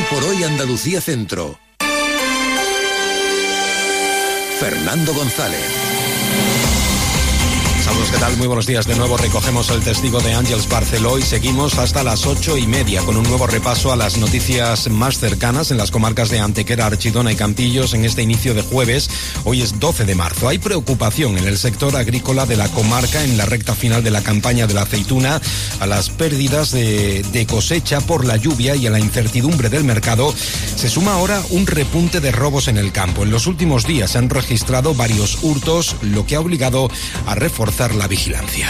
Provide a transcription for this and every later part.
por hoy Andalucía Centro. Fernando González. Saludos, ¿qué tal? Muy buenos días. De nuevo recogemos el testigo de Àngels Barceló y seguimos hasta las 8:30 con un nuevo repaso a las noticias más cercanas en las comarcas de Antequera, Archidona y Campillos en este inicio de jueves. Hoy es 12 de marzo. Hay preocupación en el sector agrícola de la comarca en la recta final de la campaña de la aceituna, a las pérdidas de cosecha por la lluvia y a la incertidumbre del mercado. Se suma ahora un repunte de robos en el campo. En los últimos días se han registrado varios hurtos, lo que ha obligado a reforzar la vigilancia.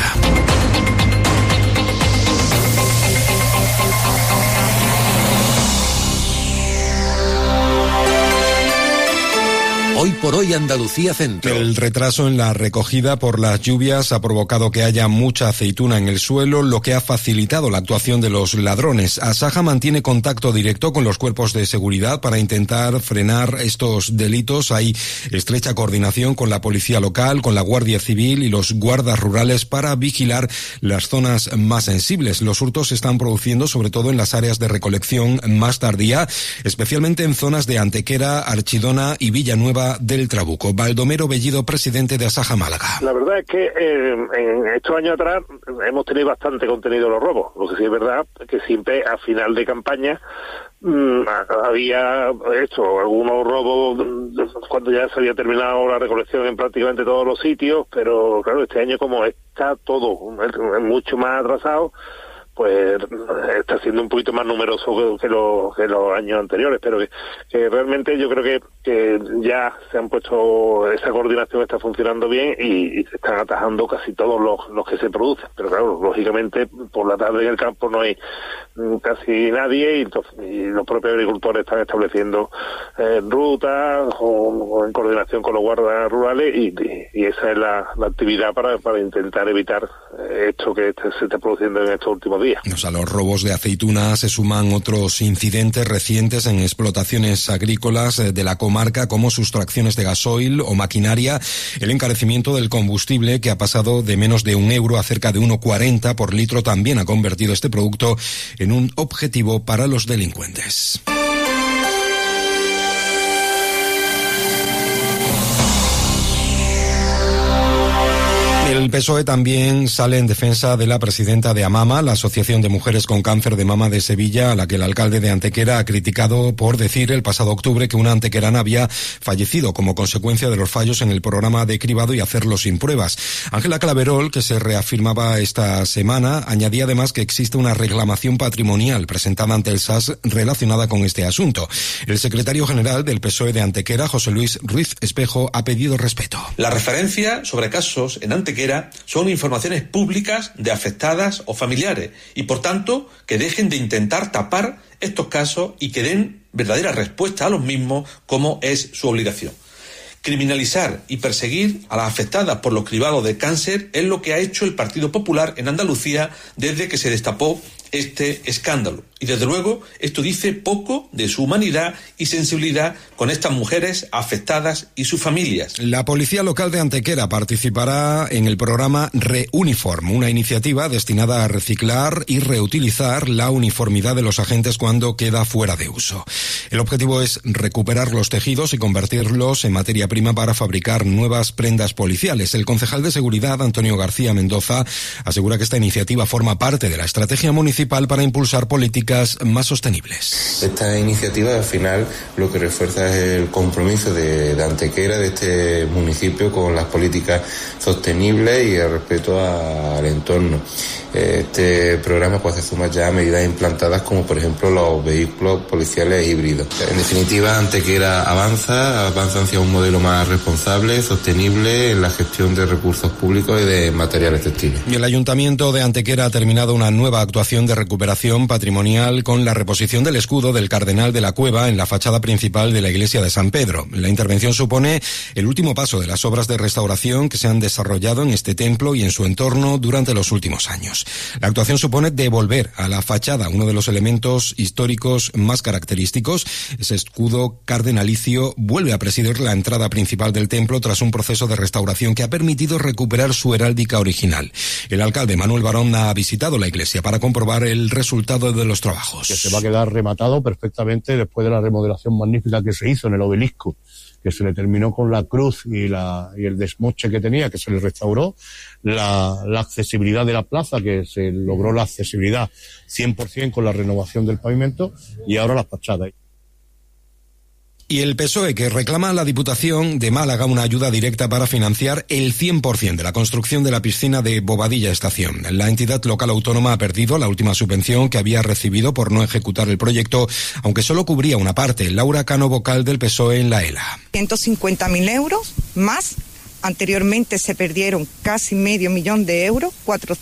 Hoy por hoy Andalucía Centro. El retraso en la recogida por las lluvias ha provocado que haya mucha aceituna en el suelo, lo que ha facilitado la actuación de los ladrones. Asaja mantiene contacto directo con los cuerpos de seguridad para intentar frenar estos delitos. Hay estrecha coordinación con la policía local, con la Guardia Civil y los guardas rurales para vigilar las zonas más sensibles. Los hurtos se están produciendo sobre todo en las áreas de recolección más tardía, especialmente en zonas de Antequera, Archidona y Villanueva del Trabuco. Baldomero Bellido, presidente de Asaja Málaga. La verdad es que en estos años atrás hemos tenido bastante contenido de los robos. Lo que sí es verdad que siempre a final de campaña había hecho algunos robos cuando ya se había terminado la recolección en prácticamente todos los sitios, pero claro, este año como está todo mucho más atrasado, pues está siendo un poquito más numeroso que los años anteriores, pero que realmente yo creo que ya se han puesto, esa coordinación está funcionando bien y se están atajando casi todos los que se producen, pero claro, lógicamente por la tarde en el campo no hay casi nadie y los propios agricultores están estableciendo rutas o en coordinación con los guardas rurales y esa es la actividad para intentar evitar esto que se está produciendo en estos últimos días. A los robos de aceituna se suman otros incidentes recientes en explotaciones agrícolas de la comarca, como sustracciones de gasoil o maquinaria, el encarecimiento del combustible, que ha pasado de menos de €1 a cerca de 1,40 por litro, también ha convertido este producto en un objetivo para los delincuentes. El PSOE también sale en defensa de la presidenta de AMAMA, la Asociación de Mujeres con Cáncer de Mama de Sevilla, a la que el alcalde de Antequera ha criticado por decir el pasado octubre que una antequerana había fallecido como consecuencia de los fallos en el programa de cribado y hacerlo sin pruebas. Ángela Claverol, que se reafirmaba esta semana, añadía además que existe una reclamación patrimonial presentada ante el SAS relacionada con este asunto. El secretario general del PSOE de Antequera, José Luis Ruiz Espejo, ha pedido respeto. La referencia sobre casos en Antequera son informaciones públicas de afectadas o familiares y, por tanto, que dejen de intentar tapar estos casos y que den verdadera respuesta a los mismos, como es su obligación. Criminalizar y perseguir a las afectadas por los cribados de cáncer es lo que ha hecho el Partido Popular en Andalucía desde que se destapó este escándalo. Y desde luego esto dice poco de su humanidad y sensibilidad con estas mujeres afectadas y sus familias. La Policía Local de Antequera participará en el programa Reuniform, una iniciativa destinada a reciclar y reutilizar la uniformidad de los agentes cuando queda fuera de uso. El objetivo es recuperar los tejidos y convertirlos en materia prima para fabricar nuevas prendas policiales. El concejal de Seguridad, Antonio García Mendoza, asegura que esta iniciativa forma parte de la estrategia municipal para impulsar políticas más sostenibles. Esta iniciativa al final lo que refuerza es el compromiso de Antequera, de este municipio, con las políticas sostenibles y el respeto al entorno. Este programa pues se suma ya a medidas implantadas como por ejemplo los vehículos policiales híbridos. En definitiva, Antequera avanza hacia un modelo más responsable, sostenible en la gestión de recursos públicos y de materiales textiles. Y el Ayuntamiento de Antequera ha terminado una nueva actuación de recuperación patrimonial con la reposición del escudo del Cardenal de la Cueva en la fachada principal de la iglesia de San Pedro. La intervención supone el último paso de las obras de restauración que se han desarrollado en este templo y en su entorno durante los últimos años. años. La actuación supone devolver a la fachada uno de los elementos históricos más característicos. Ese escudo cardenalicio vuelve a presidir la entrada principal del templo tras un proceso de restauración que ha permitido recuperar su heráldica original. El alcalde Manuel Barón ha visitado la iglesia para comprobar el resultado de los trabajos. Que se va a quedar rematado perfectamente después de la remodelación magnífica que se hizo en el obelisco, que se le terminó con la cruz y el desmoche que tenía, que se le restauró, la accesibilidad de la plaza, que se logró la accesibilidad 100% con la renovación del pavimento, y ahora las fachadas. Y el PSOE, que reclama a la Diputación de Málaga una ayuda directa para financiar el 100% de la construcción de la piscina de Bobadilla Estación. La entidad local autónoma ha perdido la última subvención que había recibido por no ejecutar el proyecto, aunque solo cubría una parte. Laura Cano, vocal del PSOE en la ELA. 150.000 euros más. Anteriormente se perdieron casi medio millón de euros,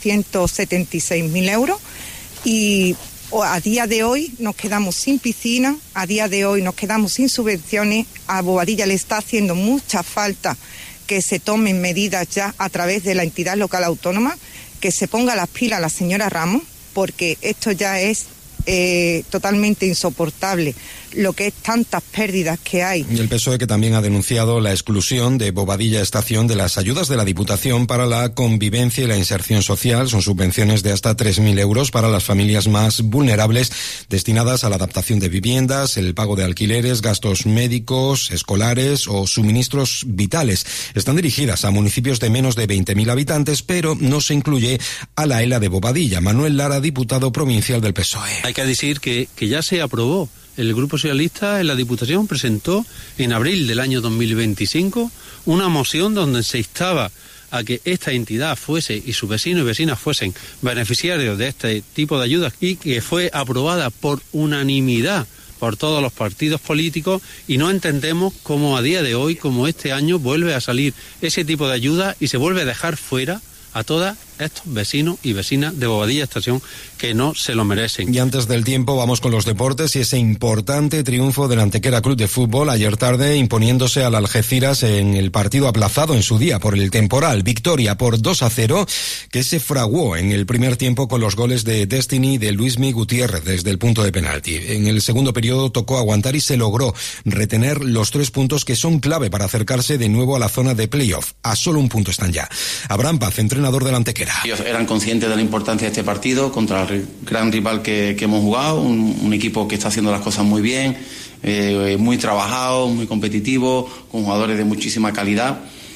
476.000 euros. Y a día de hoy nos quedamos sin piscina, a día de hoy nos quedamos sin subvenciones. A Bobadilla le está haciendo mucha falta que se tomen medidas ya a través de la entidad local autónoma, que se ponga las pilas la señora Ramos, porque esto ya es totalmente insoportable, lo que es tantas pérdidas que hay. Y el PSOE, que también ha denunciado la exclusión de Bobadilla Estación de las ayudas de la Diputación para la convivencia y la inserción social. Son subvenciones de hasta 3.000 euros para las familias más vulnerables, destinadas a la adaptación de viviendas, el pago de alquileres, gastos médicos, escolares o suministros vitales. Están dirigidas a municipios de menos de 20.000 habitantes, pero no se incluye a la ELA de Bobadilla. Manuel Lara, diputado provincial del PSOE. Hay que decir que ya se aprobó. El Grupo Socialista en la Diputación presentó en abril del año 2025 una moción donde se instaba a que esta entidad fuese y sus vecinos y vecinas fuesen beneficiarios de este tipo de ayudas, y que fue aprobada por unanimidad por todos los partidos políticos, y no entendemos cómo a día de hoy, como este año, vuelve a salir ese tipo de ayuda y se vuelve a dejar fuera a todos estos vecinos y vecinas de Bobadilla Estación que no se lo merecen. Y antes del tiempo vamos con los deportes y ese importante triunfo del Antequera Club de Fútbol ayer tarde, imponiéndose al Algeciras en el partido aplazado en su día por el temporal. Victoria por 2-0 que se fraguó en el primer tiempo con los goles de Destiny de Luismi Gutiérrez desde el punto de penalti. En el segundo periodo tocó aguantar y se logró retener los 3 puntos que son clave para acercarse de nuevo a la zona de playoff. A solo un punto están ya. Abraham Paz, entrenador del Antequera. Ellos eran conscientes de la importancia de este partido contra el gran rival que hemos jugado, un equipo que está haciendo las cosas muy bien, muy trabajado, muy competitivo, con jugadores de muchísima calidad.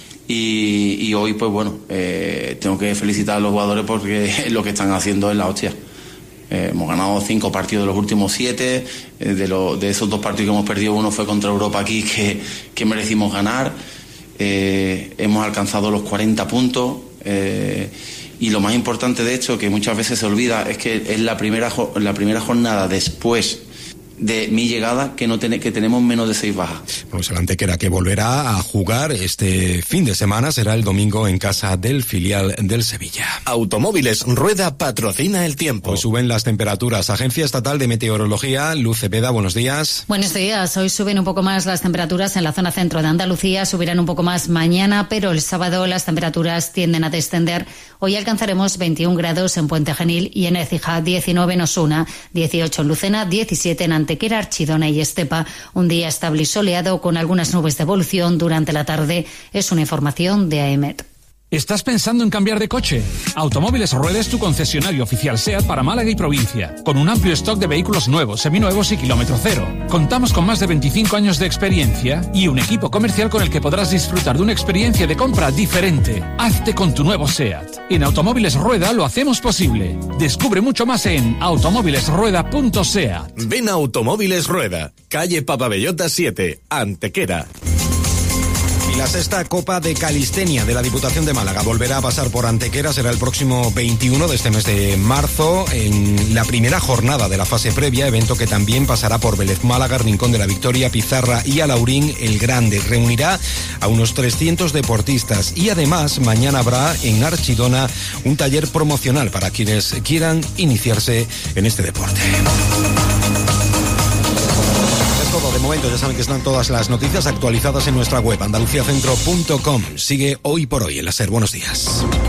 Y hoy, pues bueno, tengo que felicitar a los jugadores porque lo que están haciendo es la hostia. Hemos ganado 5 partidos de los últimos 7, de esos 2 partidos que hemos perdido, uno fue contra Europa aquí que merecimos ganar. Hemos alcanzado los 40 puntos. Y lo más importante de hecho, que muchas veces se olvida, es que es la primera jornada después de mi llegada que tenemos menos de 6 bajas. Pues el Antequera, que volverá a jugar este fin de semana, será el domingo en casa del filial del Sevilla. Automóviles Rueda patrocina el tiempo. Pues suben las temperaturas. Agencia Estatal de Meteorología, Luz Cepeda, buenos días. Buenos días. Hoy suben un poco más las temperaturas en la zona centro de Andalucía, subirán un poco más mañana, pero el sábado las temperaturas tienden a descender. Hoy alcanzaremos 21 grados en Puente Genil y en Écija, 19 en Osuna, 18 en Lucena, 17 en Antequera, Archidona y Estepa. Un día estable y soleado con algunas nubes de evolución durante la tarde. Es una información de AEMET. ¿Estás pensando en cambiar de coche? Automóviles Rueda es tu concesionario oficial SEAT para Málaga y provincia, con un amplio stock de vehículos nuevos, seminuevos y kilómetro cero. Contamos con más de 25 años de experiencia y un equipo comercial con el que podrás disfrutar de una experiencia de compra diferente. Hazte con tu nuevo SEAT. En Automóviles Rueda lo hacemos posible. Descubre mucho más en automóvilesrueda.seat. Ven a Automóviles Rueda, calle Papabellota 7, Antequera. La sexta Copa de Calistenia de la Diputación de Málaga volverá a pasar por Antequera. Será el próximo 21 de este mes de marzo, en la primera jornada de la fase previa, evento que también pasará por Vélez Málaga, Rincón de la Victoria, Pizarra y Alaurín el Grande. Reunirá a unos 300 deportistas y además mañana habrá en Archidona un taller promocional para quienes quieran iniciarse en este deporte. De momento, ya saben que están todas las noticias actualizadas en nuestra web andaluciacentro.com. Sigue Hoy por Hoy en la SER. Buenos días.